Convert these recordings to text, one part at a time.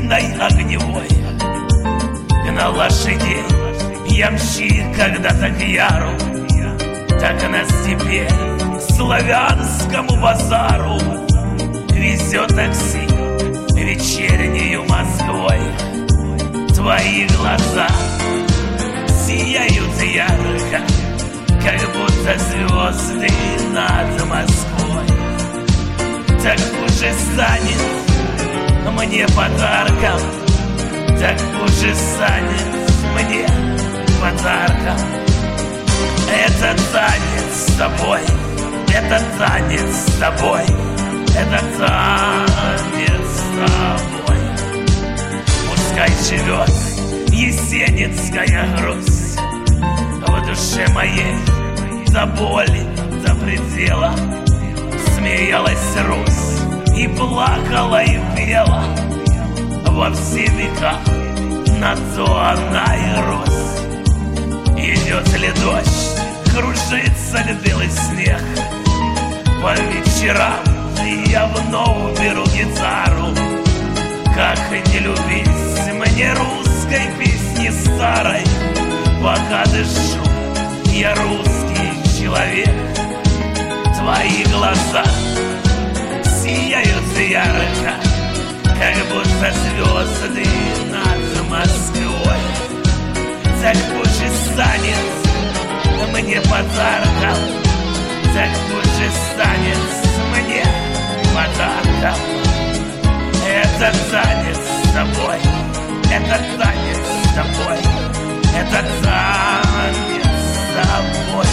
пыльной огневой. Гнал лошадей ямщик когда-то к яру, так нас теперь к славянскому базару везет такси вечернею Москвой. Твои глаза сияют ярко, как будто звезды над Москвой. Так уже станет мне подарком, так уже станет мне подарком. Это танец с тобой, это танец с тобой, это танец с тобой. Пускай живет есенинская грусть в душе моей до боли, до предела. Смеялась Русь и плакала и пела во все века, на то она и Русь. Идет ли дождь, кружится ли белый снег, по вечерам я вновь беру гитару. Как не любить мне русской песни старой, пока дышу, я русский человек. Твои глаза сияют ярко, как будто звезды над Москвой. Так пусть станет мне подарком, так пусть станет мне подарком. Это танец с тобой, это танец с тобой, это танец с тобой.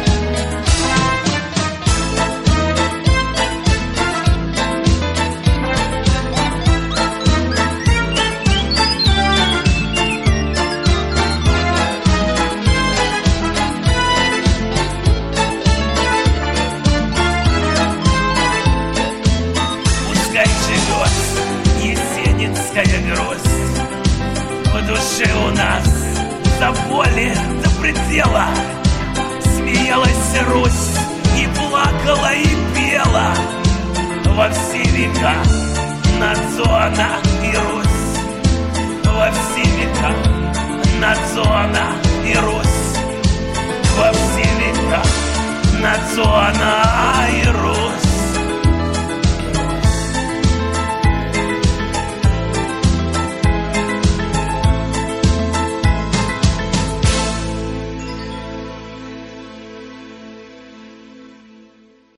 Грусть в душе у нас до боли, до предела. Смеялась Русь и плакала и пела во все века, на то она и Русь. Во все века, на то она и Русь. Во все века, на то она